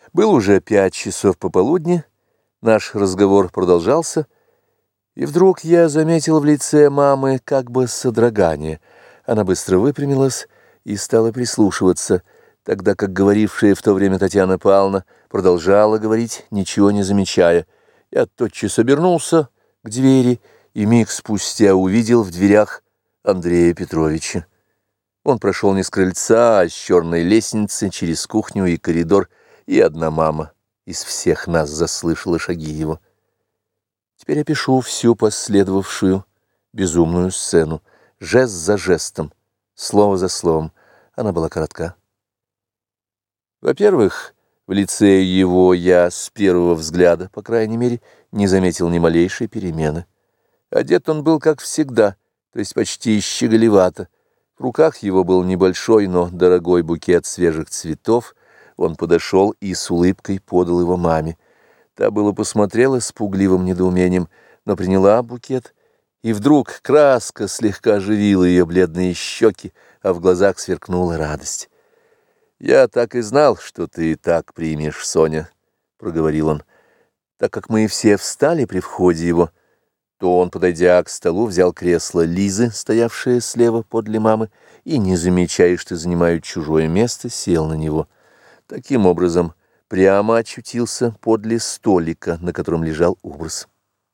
Был уже 5 часов пополудни, наш разговор продолжался, и вдруг я заметил в лице мамы как бы содрогание. Она быстро выпрямилась и стала прислушиваться, тогда как говорившая в то время Татьяна Павловна продолжала говорить, ничего не замечая. Я тотчас обернулся к двери и миг спустя увидел в дверях Андрея Петровича. Он прошел не с крыльца, а с черной лестницы через кухню и коридор, и одна мама из всех нас заслышала шаги его. Теперь я пишу всю последовавшую безумную сцену, жест за жестом, слово за словом. Она была коротка. Во-первых, в лице его я с первого взгляда, по крайней мере, не заметил ни малейшей перемены. Одет он был, как всегда, то есть почти щеголевато. В руках его был небольшой, но дорогой букет свежих цветов. Он подошел и с улыбкой подал его маме. Та было посмотрела с пугливым недоумением, но приняла букет, и вдруг краска слегка оживила ее бледные щеки, а в глазах сверкнула радость. «Я так и знал, что ты так примешь, Соня», — проговорил он. Так как мы все встали при входе его, то он, подойдя к столу, взял кресло Лизы, стоявшее слева подле мамы, и, не замечая, что занимают чужое место, сел на него. Таким образом, прямо очутился подле столика, на котором лежал образ.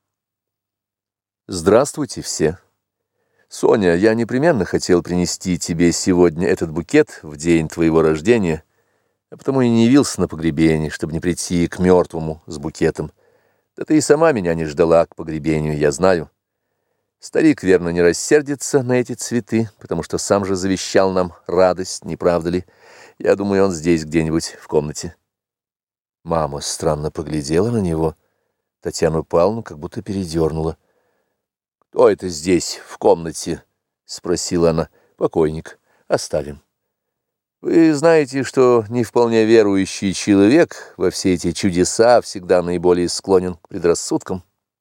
«Здравствуйте все. Соня, я непременно хотел принести тебе сегодня этот букет в день твоего рождения, а потому и не явился на погребение, чтобы не прийти к мертвому с букетом. Да ты и сама меня не ждала к погребению, я знаю. Старик, верно, не рассердится на эти цветы, потому что сам же завещал нам радость, не правда ли? Я думаю, он здесь где-нибудь в комнате». Мама странно поглядела на него. Татьяну Павловну как будто передернула. «Кто это здесь, в комнате?» — спросила она. «Покойник. Оставим. Вы знаете, что не вполне верующий человек во все эти чудеса всегда наиболее склонен к предрассудкам.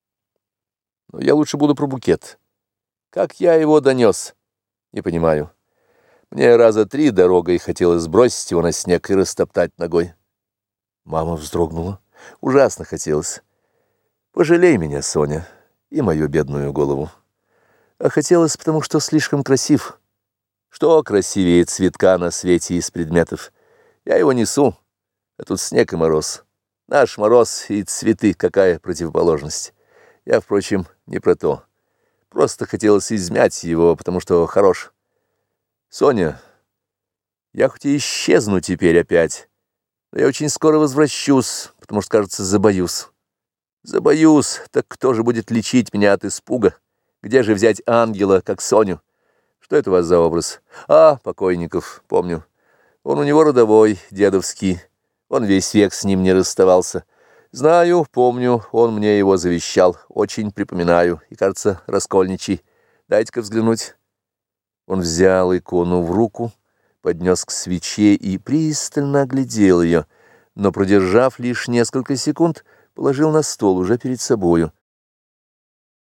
Но я лучше буду про букет. Как я его донес? Не понимаю. Мне раза 3 дорогой хотелось сбросить его на снег и растоптать ногой». Мама вздрогнула. Ужасно хотелось. «Пожалей меня, Соня, и мою бедную голову. А хотелось, потому что слишком красив. Что красивее цветка на свете из предметов? Я его несу, а тут снег и мороз. Наш мороз и цветы, какая противоположность. Я, впрочем, не про то. Просто хотелось измять его, потому что хорош. Соня, я хоть и исчезну теперь опять, но я очень скоро возвращусь, потому что, кажется, забоюсь. Забоюсь, так кто же будет лечить меня от испуга? Где же взять ангела, как Соню? Что это у вас за образ? А, покойников, помню. Он у него родовой, дедовский. Он весь век с ним не расставался. Знаю, помню, он мне его завещал. Очень припоминаю. И, кажется, раскольничий. Дайте-ка взглянуть». Он взял икону в руку, поднес к свече и пристально оглядел ее, но, продержав лишь несколько секунд, положил на стол уже перед собою.